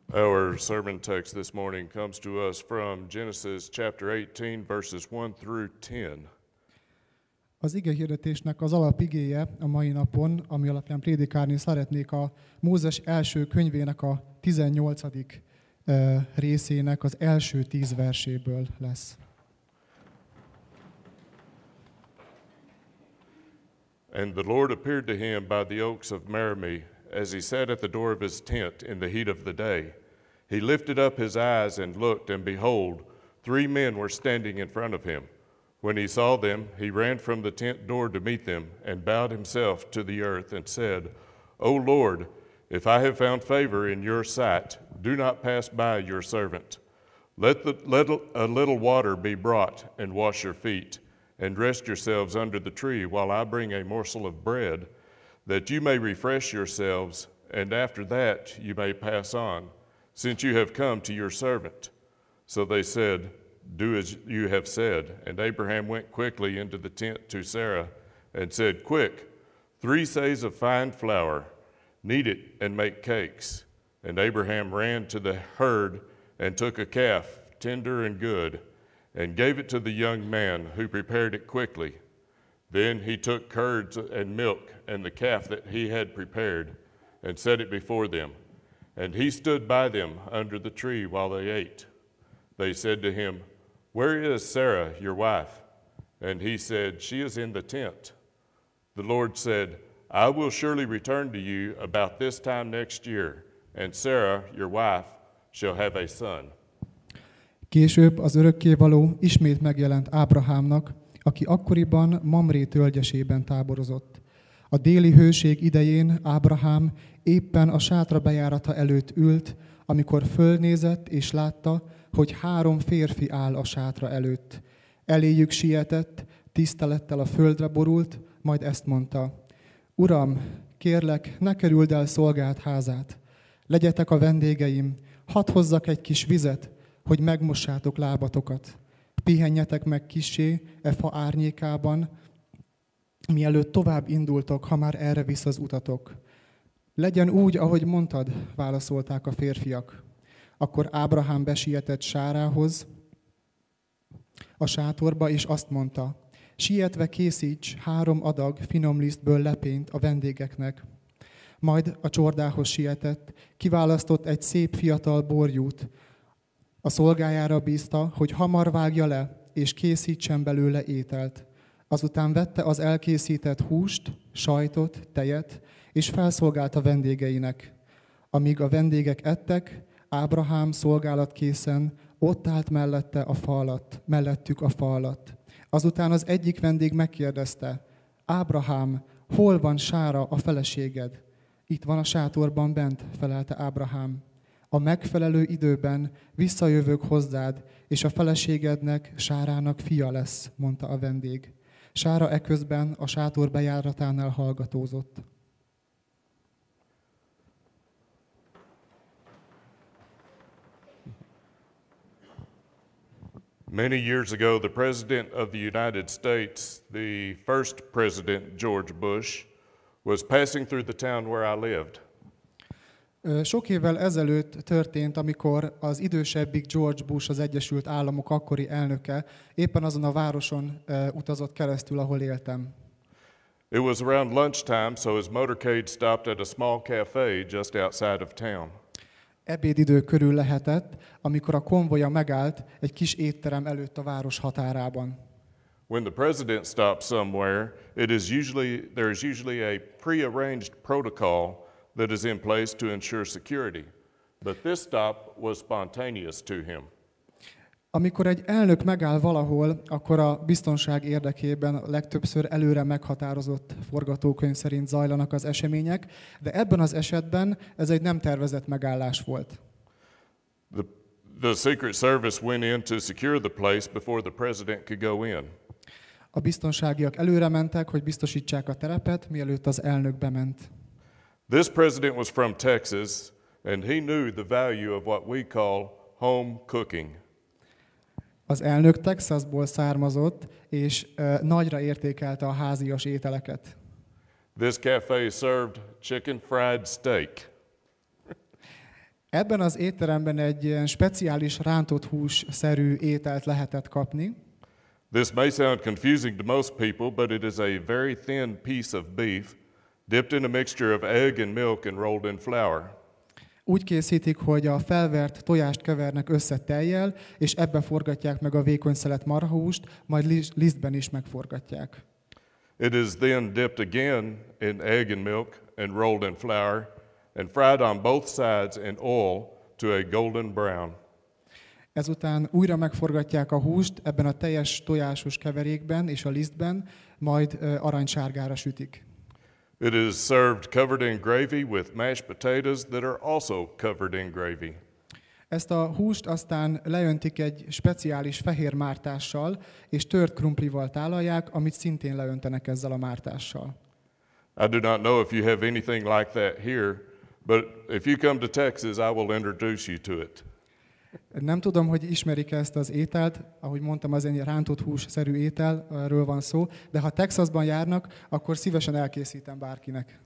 Our sermon text this morning comes to us from Genesis chapter 18, verses 1 through 10. Az igehirdetésnek az alapigéje a mai napon, ami alapján prédikálni szeretnék, a Mózes első könyvének a 18. Részének az első 10 verséből lesz. And the Lord appeared to him by the oaks of Merimee, as he sat at the door of his tent in the heat of the day. He lifted up his eyes and looked, and behold, 3 men were standing in front of him. When he saw them, he ran from the tent door to meet them, and bowed himself to the earth, and said, O Lord, if I have found favor in your sight, do not pass by your servant. Let a little water be brought, and wash your feet, and rest yourselves under the tree, while I bring a morsel of bread, that you may refresh yourselves, and after that you may pass on, since you have come to your servant. So they said, Do as you have said. And Abraham went quickly into the tent to Sarah, and said, Quick, 3 seahs of fine flour, knead it and make cakes. And Abraham ran to the herd, and took a calf, tender and good, and gave it to the young man, who prepared it quickly. Then he took curds and milk and the calf that he had prepared, and set it before them. And he stood by them under the tree while they ate. They said to him, Where is Sarah, your wife? And he said, She is in the tent. The Lord said, I will surely return to you about this time next year, and Sarah, your wife, shall have a son. Később az örökkévaló ismét megjelent Ábrahámnak, aki akkoriban Mamré tölgyesében táborozott. A déli hőség idején Ábrahám éppen a sátra bejárata előtt ült, amikor fölnézett és látta, hogy 3 férfi áll a sátra előtt. Eléjük sietett, tisztelettel a földre borult, majd ezt mondta: Uram, kérlek, ne kerüld el szolgád házát. Legyetek a vendégeim, hadd hozzak egy kis vizet, hogy megmossátok lábatokat. Pihenjetek meg kissé e fa árnyékában, mielőtt tovább indultok, ha már erre visz az utatok. Legyen úgy, ahogy mondtad, válaszolták a férfiak. Akkor Ábrahám besietett Sárához a sátorba, és azt mondta: Sietve készíts 3 adag finom lisztből lepényt a vendégeknek. Majd a csordához sietett, kiválasztott egy szép fiatal borjút. A szolgájára bízta, hogy hamar vágja le, és készítsen belőle ételt. Azután vette az elkészített húst, sajtot, tejet, és felszolgálta vendégeinek. Amíg a vendégek ettek, Ábrahám szolgálatkészen ott állt mellettük a fa alatt. Azután az egyik vendég megkérdezte: Ábrahám, hol van Sára, a feleséged? Itt van a sátorban bent, felelte Ábrahám. A megfelelő időben visszajövök hozzád, és a feleségednek, Sárának fia lesz, mondta a vendég. Sára eközben a sátor bejáratánál hallgatózott. Many years ago, the President of the United States, the first President George Bush, was passing through the town where I lived. Sok évvel ezelőtt történt, amikor az idősebbik George Bush, az Egyesült Államok akkori elnöke, éppen azon a városon utazott keresztül, ahol éltem. It was around lunchtime, so his motorcade stopped at a small cafe just outside of town. Ebédidő körül lehetett, amikor a konvoja megállt egy kis étterem előtt a város határában. When the president stops somewhere, there is usually a prearranged protocol that is in place to ensure security. But this stop was spontaneous to him. Amikor egy elnök megáll valahol, akkor a biztonság érdekében legtöbbször előre meghatározott forgatókönyv szerint zajlanak az események, de ebben az esetben ez egy nem tervezett megállás volt. The Secret Service went in to secure the place before the president could go in. A biztonságiak előre mentek, hogy biztosítsák a terepet, mielőtt az elnök bement. This president was from Texas, and he knew the value of what we call home cooking. Az elnök Texasból származott, és nagyra értékelte a házias ételeket. This cafe served chicken fried steak. Ebben az étteremben egy ilyen speciális rántott hús-szerű ételt lehetett kapni. This may sound confusing to most people, but it is a very thin piece of beef dipped in a mixture of egg and milk and rolled in flour. Úgy készítik, hogy a felvert tojást kevernek össze tejjel, és ebbe forgatják meg a vékony szelet marhahúst, majd lisztben is megforgatják. It is then dipped again in egg and milk and rolled in flour and fried on both sides in oil to a golden brown. Ezután újra megforgatják a húst ebben a teljes tojásos keverékben és a lisztben, majd aranysárgára sütik. It is served covered in gravy with mashed potatoes that are also covered in gravy. Ezt a húst aztán leöntik egy speciális fehér mártással, és tört krumplival tálalják, amit szintén leöntenek ezzel a mártással. I do not know if you have anything like that here, but if you come to Texas, I will introduce you to it. Nem tudom, hogy ismerik ezt az ételt, ahogy mondtam, az egy rántott hús-szerű ételről van szó, de ha Texasban járnak, akkor szívesen elkészítem bárkinek.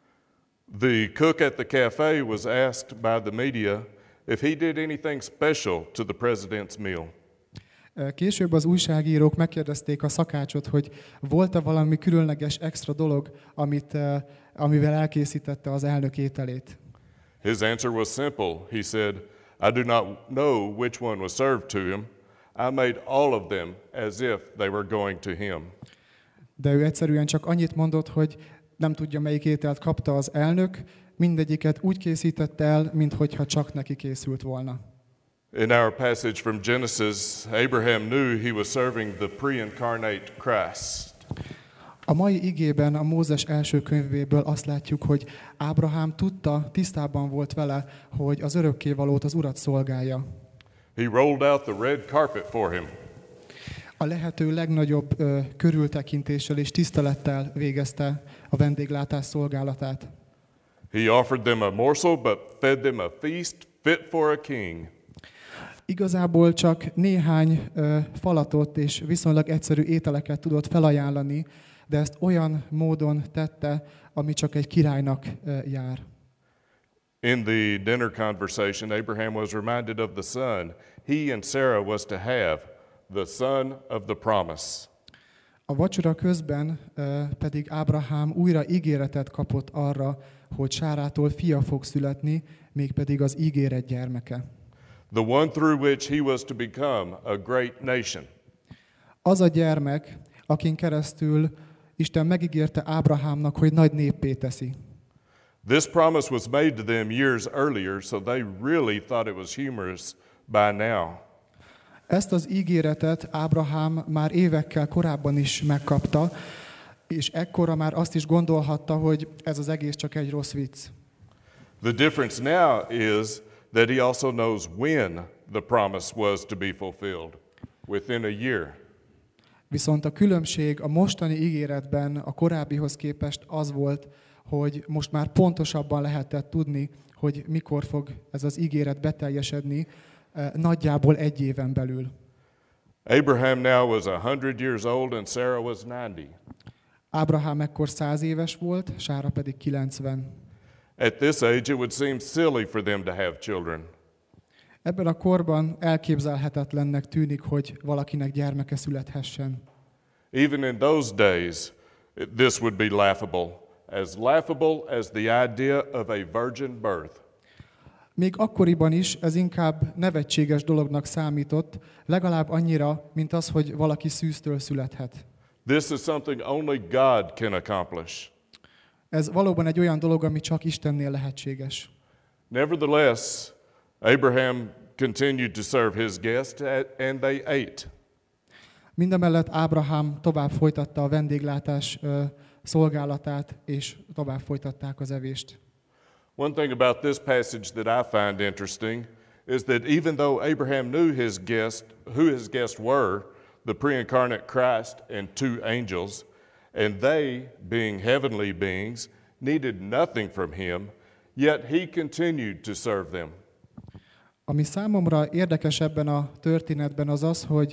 The cook at the cafe was asked by the media if he did anything special to the president's meal. Később az újságírók megkérdezték a szakácsot, hogy volt-e valami különleges extra dolog, amivel elkészítette az elnök ételét. His answer was simple. He said, I do not know which one was served to him. I made all of them as if they were going to him. De ő egyszerűen csak annyit mondott, hogy nem tudja, melyik ételt kapta az elnök, mindegyiket úgy készítette el, minthogyha csak neki készült volna. In our passage from Genesis, Abraham knew he was serving the pre-incarnate Christ. A mai igében, a Mózes első könyvéből azt látjuk, hogy Ábrahám tisztában volt vele, hogy az örökkévalót, az Urat szolgálja. He rolled out the red carpet for him. A lehető legnagyobb körültekintéssel és tisztelettel végezte a vendéglátás szolgálatát. He offered them a morsel, but fed them a feast fit for a king. Igazából csak néhány falatot és viszonylag egyszerű ételeket tudott felajánlani, de ezt olyan módon tette, ami csak egy királynak jár. In the dinner conversation, Abraham was reminded of the son he and Sarah was to have, the son of the promise. A vacsora közben pedig Ábrahám újra ígéretet kapott arra, hogy Sárától fia fog születni, mégpedig az ígéret gyermeke. The one through which he was to become a great nation. Az a gyermek, akin keresztül Isten megígérte Ábrahámnak, hogy nagy néppé teszi. This promise was made to them years earlier, so they really thought it was humorous by now. Ezt az ígéretet Ábrahám már évekkel korábban is megkapta, és ekkora már azt is gondolhatta, hogy ez az egész csak egy rossz vicc. The difference now is that he also knows when the promise was to be fulfilled, within a year. Viszont a különbség a mostani ígéretben a korábbihoz képest az volt, hogy most már pontosabban lehetett tudni, hogy mikor fog ez az ígéret beteljesedni, nagyjából egy éven belül. Abraham now was 100 years old and Sarah was 90. Ábrahám ekkor 100 éves volt, Sára pedig 90. At this age, it would seem silly for them to have children. Ebben a korban elképzelhetetlennek tűnik, hogy valakinek gyermeke születhessen. Even in those days, this would be laughable as the idea of a virgin birth. Még akkoriban is ez inkább nevetséges dolognak számított, legalább annyira, mint az, hogy valaki szűztől születhet. This is something only God can accomplish. Ez valóban egy olyan dolog, ami csak Istennél lehetséges. Nevertheless, Abraham continued to serve his guests, and they ate. Mindemellett Ábrahám tovább folytatta a vendéglátás szolgálatát, és tovább folytatták az evést. One thing about this passage that I find interesting is that even though Abraham knew who his guests were, the pre-incarnate Christ and two angels, and they, being heavenly beings, needed nothing from him, yet he continued to serve them. Ami számomra érdekes ebben a történetben az az, hogy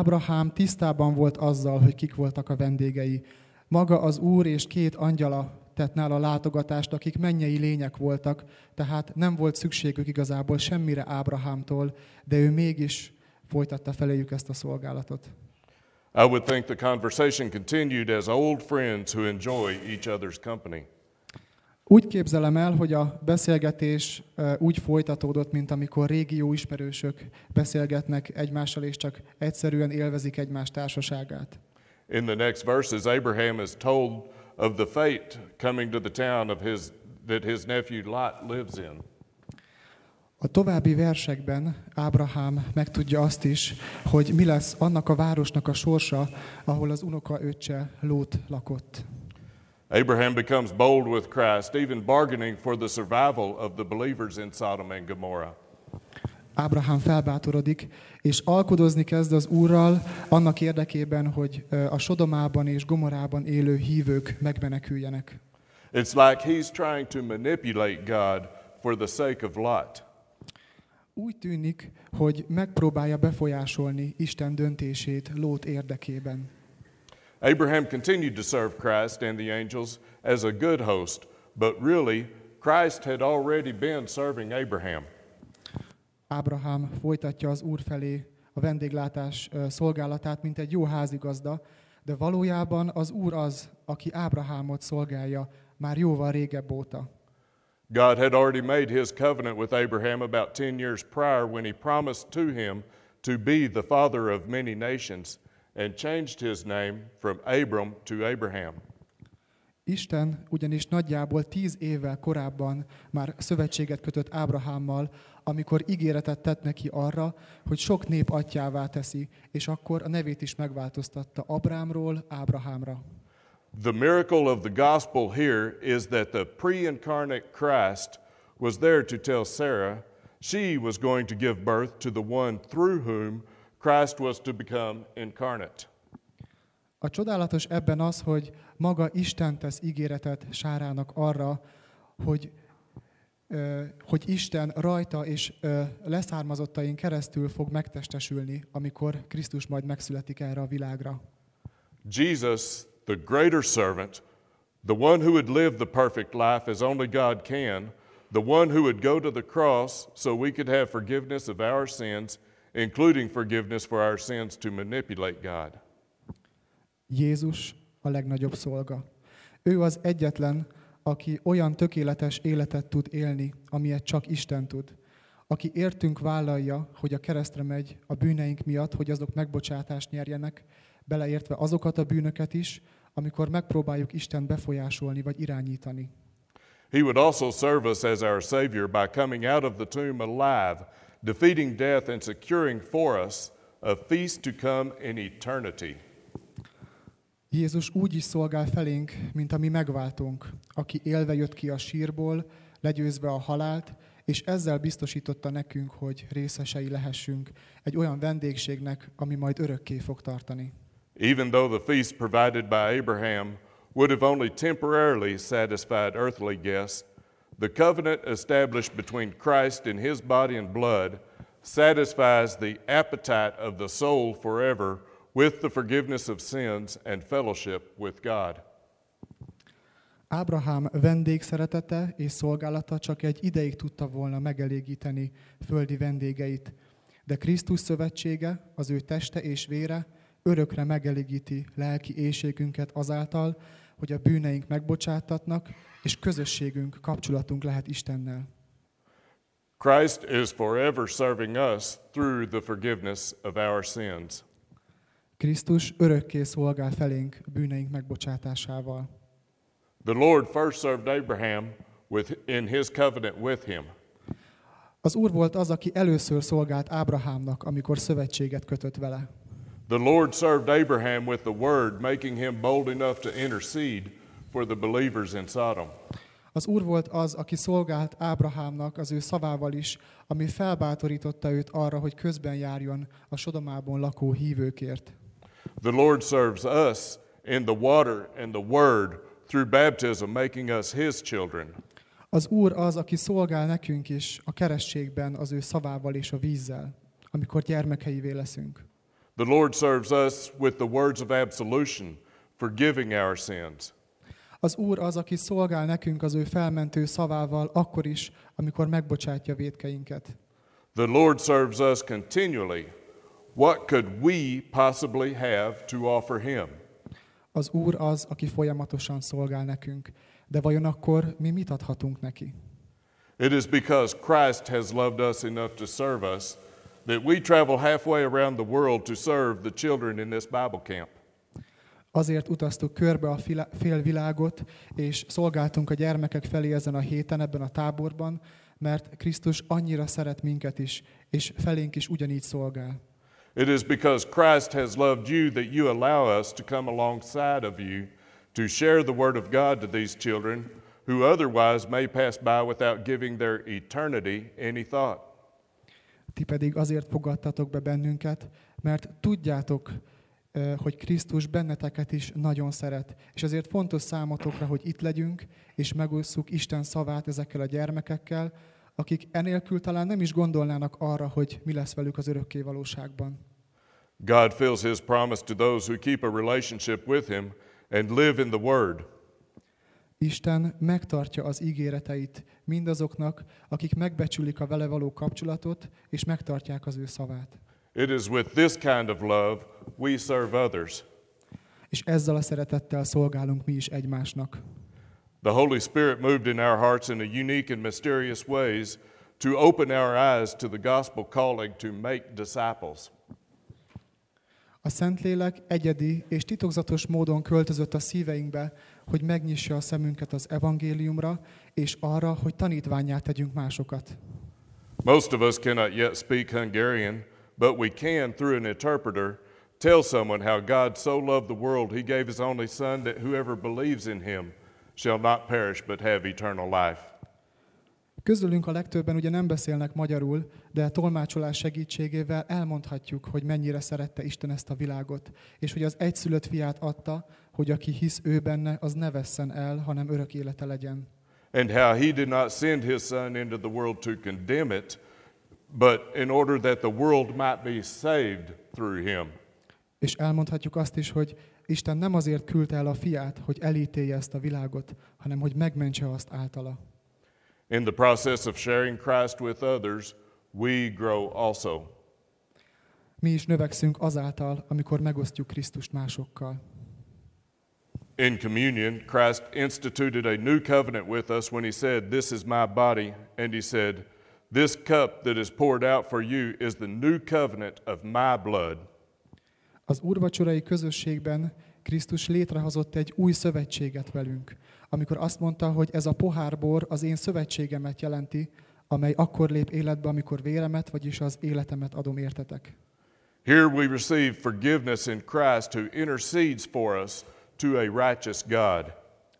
Ábrahám tisztában volt azzal, hogy kik voltak a vendégei. Maga az Úr és két angyala tett nála látogatást, akik mennyei lények voltak, tehát nem volt szükségük igazából semmire Ábrahámtól, de ő mégis folytatta feléjük ezt a szolgálatot. I would think the conversation continued as old friends who enjoy each other's company. Úgy képzelem el, hogy a beszélgetés úgy folytatódott, mint amikor régi jó ismerősök beszélgetnek egymással, és csak egyszerűen élvezik egymás társaságát. In the next verses, Abraham is told of the fate coming to the town that his nephew Lot lives in. A további versekben Ábrahám megtudja azt is, hogy mi lesz annak a városnak a sorsa, ahol az unokaöccse Lót lakott. Abraham becomes bold with Christ, even bargaining for the survival of the believers in Sodom and Gomorrah. Ábrahám felbátorodik, és alkudozni kezd az Úrral annak érdekében, hogy a Sodomában és Gomorrában élő hívők megmeneküljenek. It's like he's trying to manipulate God for the sake of Lot. Úgy tűnik, hogy megpróbálja befolyásolni Isten döntését Lót érdekében. Abraham continued to serve Christ and the angels as a good host, but really, Christ had already been serving Abraham. Ábrahám folytatja az Úr felé a vendéglátás szolgálatát, mint egy jó házigazda, de valójában az Úr az, aki Ábrahámot szolgálja már jóval régebb óta. God had already made his covenant with Abraham about 10 years prior when he promised to him to be the father of many nations and changed his name from Abram to Abraham. Isten ugyanis nagyjából 10 évvel korábban már szövetséget kötött Ábrahámmal, amikor ígéretet tett neki arra, hogy sok nép atyjává teszi, és akkor a nevét is megváltoztatta Abrámról Ábrahámra. The miracle of the gospel here is that the pre-incarnate Christ was there to tell Sarah she was going to give birth to the one through whom Christ was to become incarnate. A csodálatos ebben az, hogy maga Isten tesz ígéretet Sárának arra, hogy Isten rajta és leszármazottain keresztül fog megtestesülni, amikor Krisztus majd megszületik erre a világra. Jesus, the greater servant, the one who would live the perfect life as only God can, the one who would go to the cross so we could have forgiveness of our sins, including forgiveness for our sins to manipulate God. Jézus a legnagyobb szolga. Ő az egyetlen, aki olyan tökéletes életet tud élni, amilyet csak Isten tud. Aki értünk vállalja, hogy a keresztre megy a bűneink miatt, hogy azok megbocsátást nyerjenek, beleértve azokat a bűnöket is, amikor megpróbáljuk Istent befolyásolni vagy irányítani. He would also serve us as our Savior by coming out of the tomb alive, defeating death and securing for us a feast to come in eternity. Jézus úgy is szolgál felénk, mint a mi megváltónk, aki élve jött ki a sírból, legyőzve a halált, és ezzel biztosította nekünk, hogy részesei lehessünk egy olyan vendégségnek, ami majd örökké fog tartani. Even though the feast provided by Abraham would have only temporarily satisfied earthly guests, the covenant established between Christ and his body and blood satisfies the appetite of the soul forever with the forgiveness of sins and fellowship with God. Ábrahám vendégszeretete és szolgálata csak egy ideig tudta volna megelégíteni földi vendégeit, de Krisztus szövetsége, az ő teste és vére örökre megelégíti lelki éhségünket azáltal, hogy a bűneink megbocsátatnak, és közösségünk, kapcsolatunk lehet Istennel. Christ is forever serving us through the forgiveness of our sins. Krisztus örökké szolgál felénk bűneink megbocsátásával. The Lord first served Abraham in his covenant with him. Az Úr volt az, aki először szolgált Ábrahámnak, amikor szövetséget kötött vele. The Lord served Abraham with the word, making him bold enough to intercede for the believers in Sodom. Az Úr volt az, aki szolgált Ábrahámnak az ő szavával is, ami felbátorította őt arra, hogy közben járjon a Sodomában lakó hívőkért. The Lord serves us in the water and the word through baptism, making us his children. Az Úr az, aki szolgál nekünk is a keresztségben az ő szavával és a vízzel, amikor gyermekeivé leszünk. The Lord serves us with the words of absolution, forgiving our sins. Az Úr az, aki szolgál nekünk az ő felmentő szavával akkor is, amikor megbocsátja vétkeinket. The Lord serves us continually. What could we possibly have to offer him? Az Úr az, aki folyamatosan szolgál nekünk. De vajon akkor mi mit adhatunk neki? It is because Christ has loved us enough to serve us that we travel halfway around the world to serve the children in this Bible camp. Azért utaztuk körbe a félvilágot, és szolgáltunk a gyermekek felé ezen a héten, ebben a táborban, mert Krisztus annyira szeret minket is, és felénk is ugyanígy szolgál. It is because Christ has loved you that you allow us to come alongside of you to share the word of God to these children who otherwise may pass by without giving their eternity any thought. Ti pedig azért fogadtatok be bennünket, mert tudjátok, hogy Krisztus benneteket is nagyon szeret, és ezért fontos számotokra, hogy itt legyünk, és megosszuk Isten szavát ezekkel a gyermekekkel, akik enélkül talán nem is gondolnának arra, hogy mi lesz velük az örökké valóságban. God fills his promise to those who keep a relationship with him and live in the word. Isten megtartja az ígéreteit mindazoknak, akik megbecsülik a vele való kapcsolatot, és megtartják az ő szavát. It is with this kind of love we serve others. És ezzel a szeretettel szolgálunk mi is egymásnak. The Holy Spirit moved in our hearts in a unique and mysterious ways to open our eyes to the gospel calling to make disciples. A Szentlélek egyedi és titokzatos módon költözött a szíveinkbe, hogy megnyissa a szemünket az evangéliumra, és arra, hogy tanítvánnyá tegyünk másokat. Most of us cannot yet speak Hungarian, but we can, through an interpreter, tell someone how God so loved the world, he gave his only Son, that whoever believes in him shall not perish but have eternal life. Közülünk a legtöbben ugye nem beszélnek magyarul, de tolmácsolás segítségével elmondhatjuk, hogy mennyire szerette Isten ezt a világot, és hogy az egyszülött fiát adta, hogy aki hisz ő benne, az ne vesszen el, hanem örök élete legyen. And how he did not send his Son into the world to condemn it, but in order that the world might be saved through him. És elmondhatjuk azt is, hogy Isten nem azért küldte el a fiát, hogy elítélje ezt a világot, hanem hogy megmentse azt általa. In the process of sharing Christ with others, we grow also. Mi is növekszünk azáltal, amikor megosztjuk Krisztust másokkal. In communion, Christ instituted a new covenant with us when he said, "This is my body," and he said, "This cup that is poured out for you is the new covenant of my blood." Az úrvacsorai közösségben Krisztus létrehozott egy új szövetséget velünk, amikor azt mondta, hogy ez a pohárbor az én szövetségemet jelenti, amely akkor lép életbe, amikor véremet, vagyis az életemet adom értetek. Here we receive forgiveness in Christ who intercedes for us to a righteous God.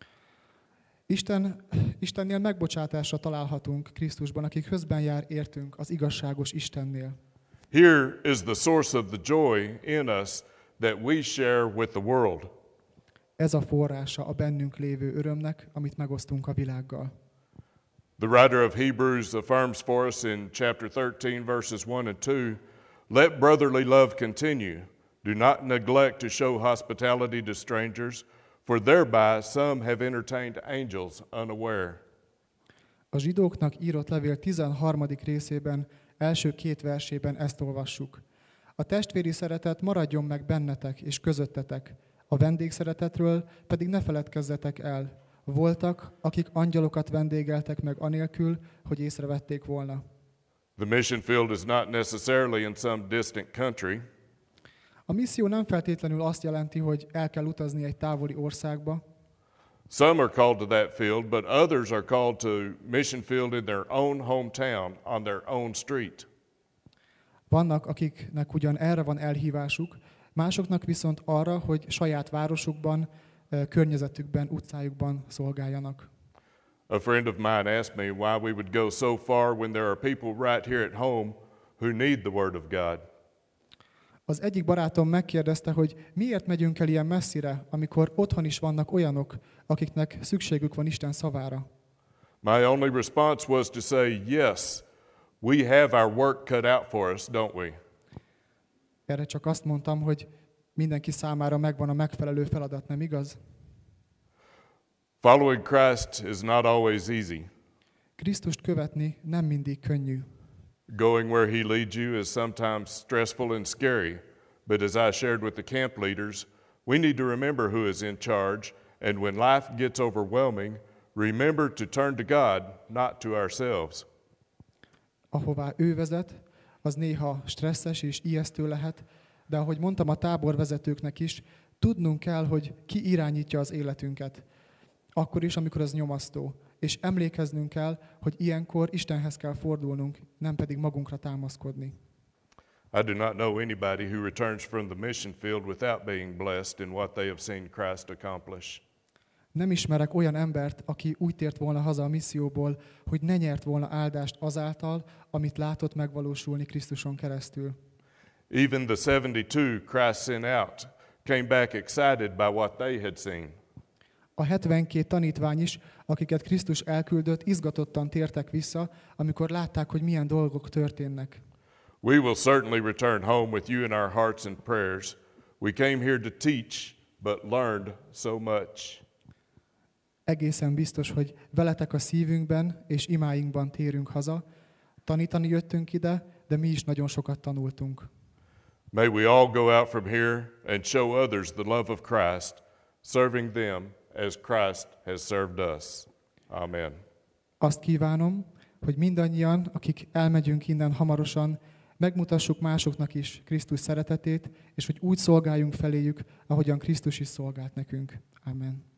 Istennél megbocsátásra találhatunk Krisztusban, aki közben jár értünk az igazságos Istennél. Here is the source of the joy in us that we share with the world. Ez a forrása a bennünk lévő örömnek, amit megosztunk a világgal. The writer of Hebrews affirms for us in chapter 13, verses 1 and 2, "Let brotherly love continue. Do not neglect to show hospitality to strangers, for thereby some have entertained angels unaware." A zsidóknak írott levél 13. részében, első 2 versében ezt olvassuk. A testvéri szeretet maradjon meg bennetek és közöttetek, a vendégszeretetről pedig ne feledkezzetek el. Voltak, akik angyalokat vendégeltek meg anélkül, hogy észrevették volna. The mission field is not necessarily in some distant country. A misszió nem feltétlenül azt jelenti, hogy el kell utazni egy távoli országba. Some are called to that field, but others are called to mission field in their own hometown, on their own street. Vannak, akiknek ugyan erre van elhívásuk, másoknak viszont arra, hogy saját városukban, környezetükben, utcájukban szolgáljanak. A friend of mine asked me why we would go so far when there are people right here at home who need the Word of God. Az egyik barátom megkérdezte, hogy miért megyünk el ilyen messzire, amikor otthon is vannak olyanok, akiknek szükségük van Isten szavára. My only response was to say, yes, we have our work cut out for us, don't we? Erre csak azt mondtam, hogy mindenki számára megvan a megfelelő feladat, nem igaz? Following Christ is not always easy. Krisztust követni nem mindig könnyű. Going where he leads you is sometimes stressful and scary, but as I shared with the camp leaders, we need to remember who is in charge, and when life gets overwhelming, remember to turn to God, not to ourselves. Ahová ő vezet, az néha stresszes és ijesztő lehet, de ahogy mondtam a táborvezetőknek is, tudnunk kell, hogy ki irányítja az életünket. Akkor is, amikor az nyomasztó. És emlékeznünk kell, hogy ilyenkor Istenhez kell fordulnunk, nem pedig magunkra támaszkodni. I do not know anybody who returns from the mission field without being blessed in what they have seen Christ accomplish. Nem ismerek olyan embert, aki úgy tért volna haza a misszióból, hogy ne nyert volna áldást azáltal, amit látott megvalósulni Krisztuson keresztül. Even the 72 Christ sent out came back excited by what they had seen. A 72 tanítvány is, akiket Krisztus elküldött, izgatottan tértek vissza, amikor látták, hogy milyen dolgok történnek. We will certainly return home with you in our hearts and prayers. We came here to teach, but learned so much. Egészen biztos, hogy veletek a szívünkben és imáinkban térünk haza. Tanítani jöttünk ide, de mi is nagyon sokat tanultunk. May we all go out from here and show others the love of Christ, serving them as Christ has served us. Amen. Azt kívánom, hogy mindannyian, akik elmegyünk innen hamarosan, megmutassuk másoknak is Krisztus szeretetét, és hogy úgy szolgáljunk feléjük, ahogyan Krisztus is szolgált nekünk. Amen.